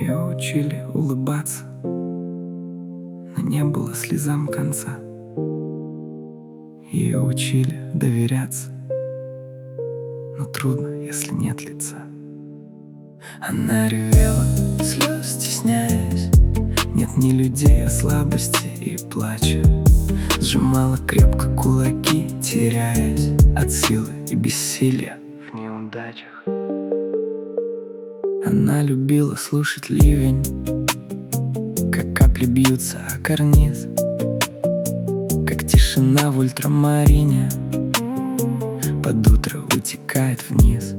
Ее учили улыбаться, но не было слезам конца. Ее учили доверяться, но трудно, если нет лица. Она ревела, слез стесняясь, нет ни людей, а слабости и плача. Сжимала крепко кулаки, теряясь от силы и бессилия в неудачах. Она любила слушать ливень, как капли бьются о карниз, как тишина в ультрамарине под утро утекает вниз.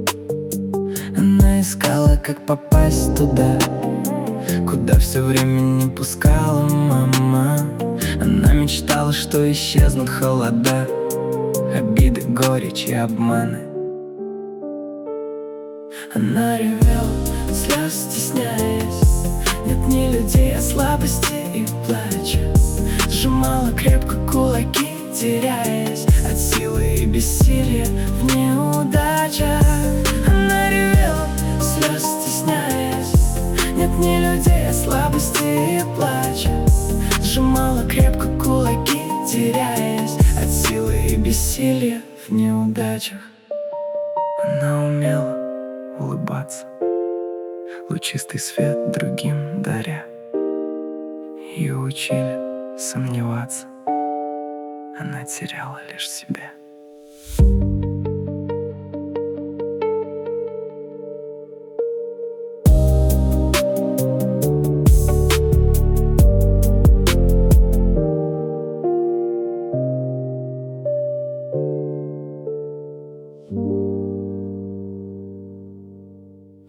Она искала, как попасть туда, куда все время не пускала мама. Она мечтала, что исчезнут холода, обиды, горечь и обманы. Она ревела, слез стесняясь, нет ни людей, а слабости и плача. Сжимала крепко кулаки, теряясь от силы и бессилия в неудачах. Она ревела, слез стесняясь, нет ни людей, а слабости и плача. Сжимала крепко кулаки, теряясь от силы и бессилия в неудачах. Она умела улыбаться, лучистый свет другим даря. Ее учили сомневаться, она теряла лишь себя.